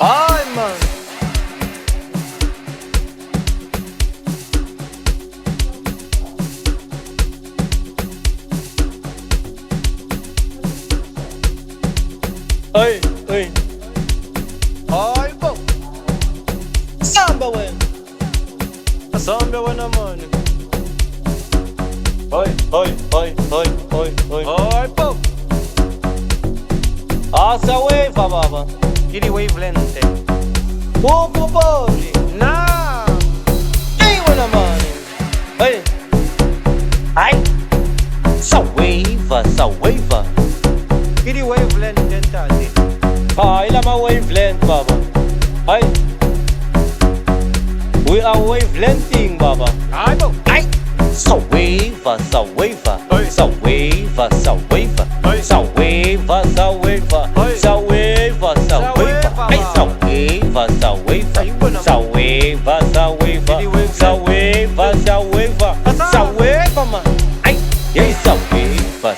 Hayi man. Hey, hey. Hayi bo. Samba wena. Asamba wena man. Hayi bo. Asa wave baba. Giddy wavelength. Popo body. Nah. Hey wena man. Hey. Ay. Sawiva. Giddy wavelength dentati. Hayi lama wavelength baba. Hayi. We are wavelengthing baba. Ay bo. Ay. Sawiva. Hey. Sawiva. Hey. Sawiva. Hey. Sawiva. Ay sawiva. Ay, bueno. Sawiva. Giddy wavelength. Sawiva man. Ay. Yeah, sawiva.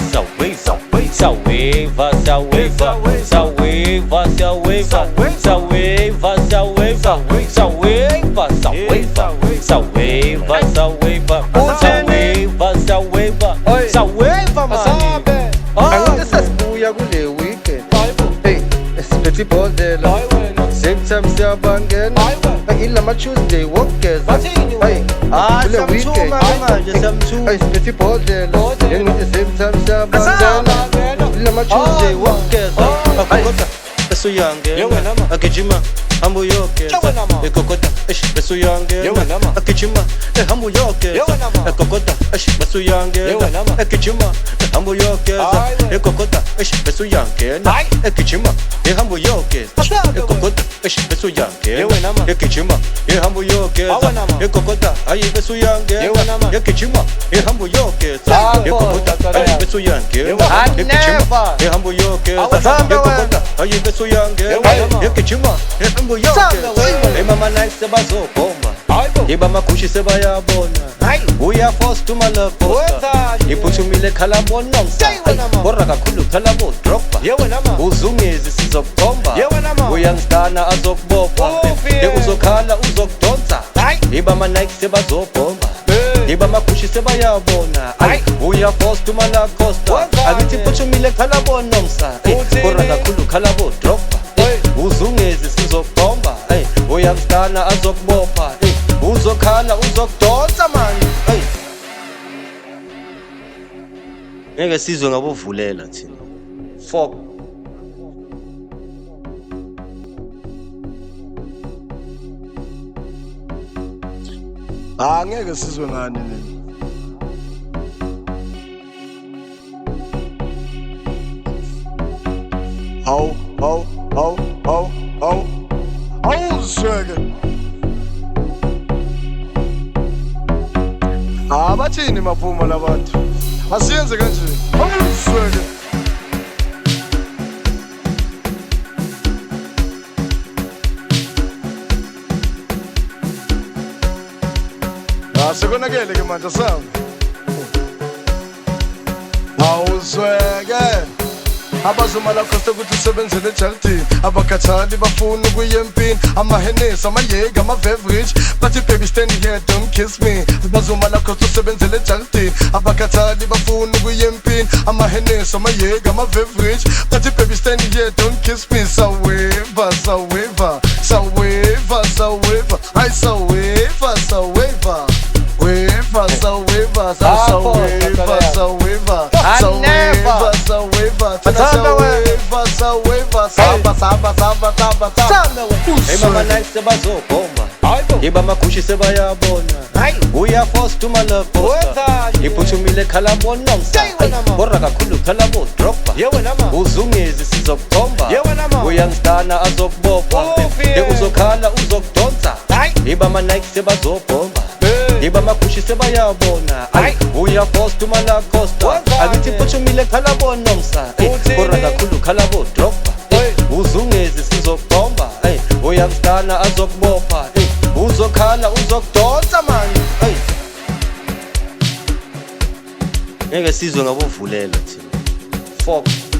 Sawiva man. Asabe. Angithi sesibuya kule weekend. Hayi bo. Hey, esiphethe ibhodlela. Hayi wena. Same time siyabangena. Hayi wena. Ilama Tuesday wokugeza. Bathini Hey, wena? kule Samthuma weekend. manje samthuma. Hey, siphethe ibhodlela. Ibhodlela. Ngithi same time Asaba siyabangena. ngena. Ilama Tuesday Hayi, wokugeza. hayi. Akukota Yo besuyangena. wena ma. Agijima hambo Yo yokugeza. wena ma. Ekokota besuyangena. Yo wena ma. Agijima hambo yokugeza. Yo wena ma. Ekokota besuyangena. Yo wena ma. Agijima hambo yokugeza. Hayi wena. Ekokota besuyangena. Hayi. Egijima ehambo yogeza Asabe ekokota besuyangena Ye wena ma. egijima ehambo yogeza Awena ma. ekokota ayi besuyangena Ye wena ma. egijima ehambo yogeza Hayi bo, ekokota tatara ayi ya. besuyangena Ye wena. egijima Never. ehambo yogeza Awesamba ekokota ayi besuyangena Ye wena ma. egijima ehambo Samba wena. yogeza emama nice sebazobhoma Hayi bo. yiba amakhushi sebayabona Hayi. uyaforce to my love Wenzani? iphuthumile khalabo nomsa Say wena ma. borra kakhulu khalabo dropper Ye wena ma. uzungezi sizokukhomba Ye wena ma. uyangistana azokubopha Ufie. uzokhala uzokudonsa Hayi. yiba amanike sebazobhomba Hey. yiba amakhushi sebayabona Hayi. uyaforce to my love costa Wenzani? akithi iphuthumile khalabo nomsa Uthini? borra kakhulu khalabo dropper Hey. uzungezi sizokukhomba uyangistana azokubopha uzokhala uzokudonsa manje ngeke sizwe ngabovulela thina fuck Angeke sizwe ngani mina. Awuzweke. Bathini maphuma labantu. Asiyenze kanje. Awuzweke. Sekonakele ke manje sami. Awuzweke. Abazumala koste ukuthi usebenzele ejalidini abakhathali bafuna ukuya empini amahenesi amayega ama-beverage bathi baby stand here don't kiss me abazumala koste usebenzele ejalidini abakhathali bafuna ukuya empini amahenesi amayega ama-beverage bathi baby stand here don't kiss me sawiva ay sawiva emama nice sebazobhomba Hayi bo. yiba amakhushi sebayabona Hayi. uyaforce to my love costa Wenzani? iphuthumile khalabo nomsa Say wena ma. borra kakhulu khalabo dropper Ye wena ma. uzungezi sizokukhomba Ye wena ma. uyangistana azokubopha Ufie. uzokhala uzokudonsa Hayi. yiba amanike sebazobhomba Hey. yiba amakhushi sebayabona Hayi. uyaforce to my love costa Wenzani? akithi iphuthumile khalabo nomsa Uthini? borra kakhulu khalabo dropper Hey. uzungezi sizokukhomba uyangistana azokubopha uzokhala uzokudonsa manje ngeke sizwe ngabovulela thina fuck